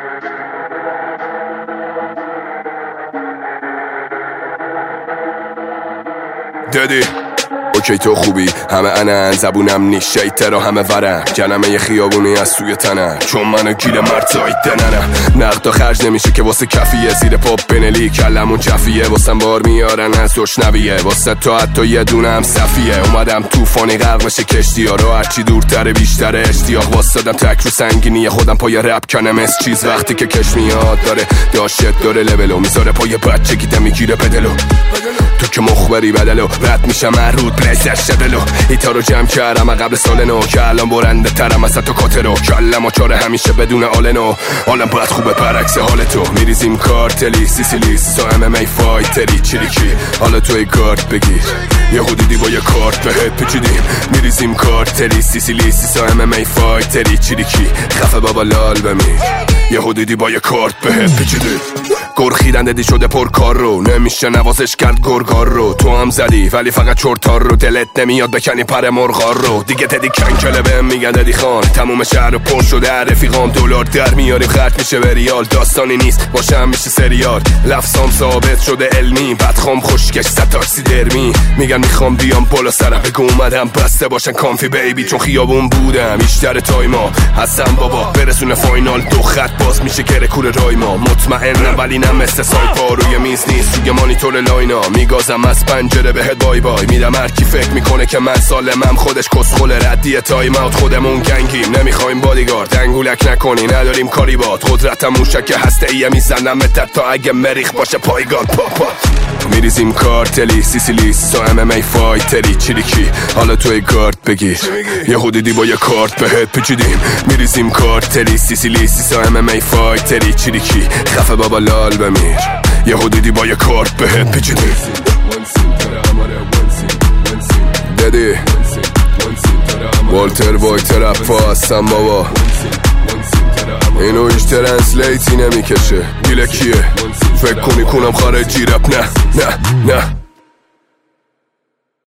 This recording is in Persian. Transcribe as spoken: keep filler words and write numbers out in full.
دادی اوکی تو خوبی همه انن زبونم نیست شیطر و همه ورم جنمه یه خیابونی از سوی تنم چون منو گیل مرد زایدننم نقد و خرج نمیشه که واسه کفیه زیر پاپ بنلی کلمون چفیه واسم بار میارن از دشنویه واسه تو حتی یه دونم صفیه اومدم توفانی غرق مشه کشتی ها رو هرچی دورتره بیشتر اشتیاق واسدم تک رو سنگینی خودم پای رپ کنم از چیز وقتی که کش میاد داره داشت داره لولو میذاره پای بچه گیده میگیره بدلو تو که مخبری بدلو رد میشم مرود بلیزر شدلو ایتا رو جمع کردم قبل سال نو که الان برنده ترم از تو کاترو کلم و چاره همیشه بدون آل نو حالم باید خوبه برعکس حال تو میریزیم کارتلی سیسیلی سا ام ام ای فایتری چیلیکی حالا توی کارت بگیر یه حدودی با یه کارت بهت پیچیدیم میریزیم کارتلی سیسیلی سا ام ام ای فایتری چیلیکی خفه بابا لال بمیر یه حدودی با یه کارت بهت پیچیدیم گرخیدن دادی شده پر کار رو نمیشه نوازش کرد گرگار رو تو هم زدی ولی فقط چرتار رو دلت نمیاد بکنی پر مرغار رو دیگه دادی کنکله بهم میگن دادی خان تموم شهر پر شده رفیقام دلار در میاریم خرج میشه به ریال داستانی نیست باشه هم میشه سریال لفظام ثابت شده علمی بدخوام خوشگش صد تاکسی درمی میگن میخوام بیام بالا سرم بگو اومدم بسته باشن کانفی بیبی چون خیابون بودم بیشتر تایما هستم بابا برسونه فاینال دو خط باز میشه گره کول رایما مطمئنم ولی نه مثل سایپا روی میز نیست روی مانیتور لاینا میگازم از پنجره بهت بای بای میدم هر کی فکر میکنه که من سالمم خودش کسخل ردیه تایم اوت خودمون گنگیم نمیخوایم بادیگارد انگولک نکنی نداریم کاری باد قدرتم موشک هسته ایه میزنم متت تا اگه مریخ باشه پایگان پاپا میریزیم کارتلی سیسیلی سا ام ام ای فایتری چیلیکی حالا توی کارت بگیر یه حدودی با یه کارت بهت پیچیدیم میریزیم کارتلی سیسیلی سا ام ام ای فایتری چیلیکی خفه بابا لال بمیر یه حدودی با یه کارت بهت پیچیدیم دادی والتر وایتر اپا هستم بابا اینو هیچ ترنسلیتی نمیکشه گیله کیه فکر کنی کنم خارجی رپ نه نه نه